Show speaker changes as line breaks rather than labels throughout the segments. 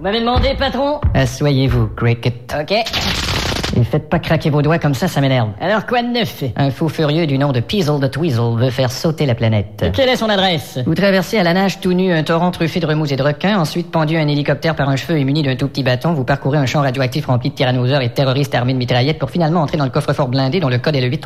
m'avez demandé, patron?
Asseyez-vous, Cricket.
Ok.
Et faites pas craquer vos doigts comme ça m'énerve.
Alors quoi de neuf?
Un fou furieux du nom de Peasel the Tweezle veut faire sauter la planète.
Et quelle est son adresse?
Vous traversez à la nage tout nu un torrent truffé de remous et de requins, ensuite pendu à un hélicoptère par un cheveu et muni d'un tout petit bâton, vous parcourez un champ radioactif rempli de tyrannosaures et de terroristes armés de mitraillettes pour finalement entrer dans le coffre-fort blindé dont le code est le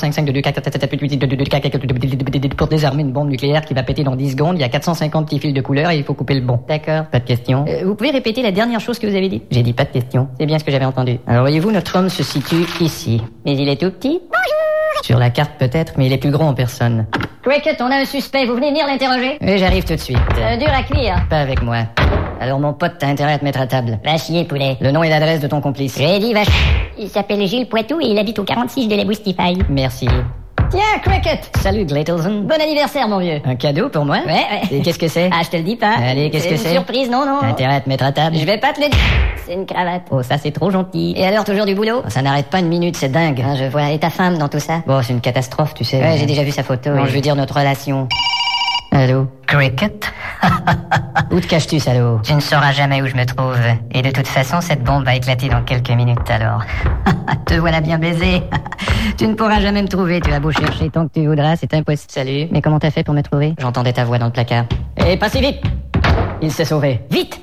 8335522 pour désarmer une bombe nucléaire qui va péter dans 10 secondes. Il y a 450 petits fils de couleur et il faut couper le bon. D'accord, pas de question. Vous pouvez répéter la dernière chose que vous avez dit? J'ai dit pas de question. C'est bien ce que j'avais entendu. Alors voyez-vous, notre homme se situe ici.
Mais il est tout petit?
Bonjour! Sur la carte peut-être, mais il est plus gros en personne.
Cricket, on a un suspect, vous venez venir l'interroger?
Oui, j'arrive tout de suite.
Dur à cuire.
Pas avec moi. Alors mon pote, t'as intérêt à te mettre à table.
Va chier, poulet.
Le nom et l'adresse de ton complice.
J'ai dit vache. Il s'appelle Gilles Poitou et il habite au 46 de la Boustify.
Merci.
Tiens, Cricket!
Salut, Glattleson.
Bon anniversaire, mon vieux.
Un cadeau pour moi?
Ouais.
Et qu'est-ce que c'est?
Ah, je te le dis pas.
Allez, qu'est-ce que c'est?
Une surprise, non.
T'as intérêt à te mettre à table.
Je vais pas te le dire. C'est une cravate.
Oh, ça c'est trop gentil.
Et alors, toujours du boulot?
Ça n'arrête pas une minute, c'est dingue.
Ah, je vois. Et ta femme dans tout ça?
Bon, c'est une catastrophe, tu sais.
Ouais, j'ai déjà vu sa photo.
Non, je veux dire notre relation. Allô? Cricket? Où te caches-tu, salaud?
Tu ne sauras jamais où je me trouve. Et de toute façon, cette bombe va éclater dans quelques minutes alors.
Te voilà bien baisé. Tu ne pourras jamais me trouver. Tu vas beau chercher tant que tu voudras, c'est impossible. Salut.
Mais comment t'as fait pour me trouver?
J'entendais ta voix dans le placard.
Et passez vite!
Il s'est sauvé.
Vite!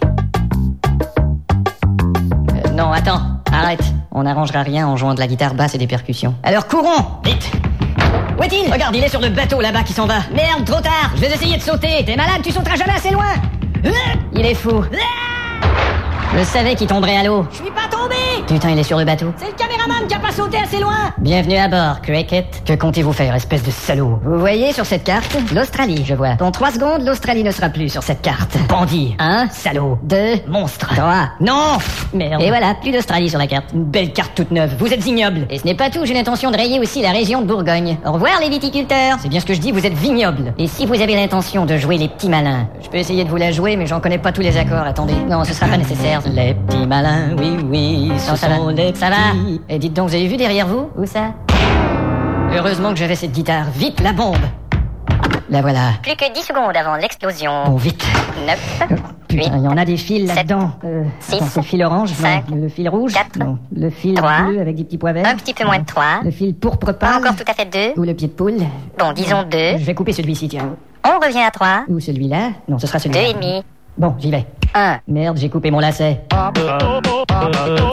Non, attends. Arrête. On n'arrangera rien en jouant de la guitare basse et des percussions. Alors courons! Vite!
Où est-il?
Regarde, il est sur le bateau là-bas qui s'en va.
Merde, trop tard!
Je vais essayer de sauter.
T'es malade, tu sauteras jamais assez loin!
Il est fou. Je savais qu'il tomberait à l'eau.
Je suis pas tombé!
Putain, il est sur le bateau.
C'est le caméraman qui a pas sauté assez loin!
Bienvenue à bord, Cricket. Que comptez-vous faire, espèce de salaud? Vous voyez sur cette carte? L'Australie, je vois. Dans 3 secondes, l'Australie ne sera plus sur cette carte. Bandit. 1, salaud. 2, monstre. 3, non! Merde. Et voilà, plus d'Australie sur la carte. Une belle carte toute neuve. Vous êtes ignoble. Et ce n'est pas tout, j'ai l'intention de rayer aussi la région de Bourgogne. Au revoir les viticulteurs. C'est bien ce que je dis, vous êtes vignoble. Et si vous avez l'intention de jouer les petits malins? Je peux essayer de vous la jouer, mais j'en connais pas tous les accords, attendez. Non, ce sera pas nécessaire. Les petits malins, oui,
Non, ça va. Ça va.
Et dites donc, vous avez vu derrière vous?
Où ça?
Heureusement que j'avais cette guitare. Vite, la bombe! La voilà.
Plus que 10 secondes avant l'explosion.
Bon, vite.
9,
Putain, il y en a des fils là-dedans.
six,
Attends, c'est le fil orange,
cinq,
non. Le fil rouge,
4,
non. Le fil
3,
bleu avec des petits pois verts.
un petit peu moins de 3.
Le fil pourpre
Pas
pâle.
encore tout à fait 2.
Ou le pied de poule.
Bon, disons 2.
Je vais couper celui-ci, tiens.
On revient à 3.
Ou celui-là. Non, ce sera
2
celui-là.
et demi.
Bon, j'y vais.
1.
Merde, j'ai coupé mon lacet.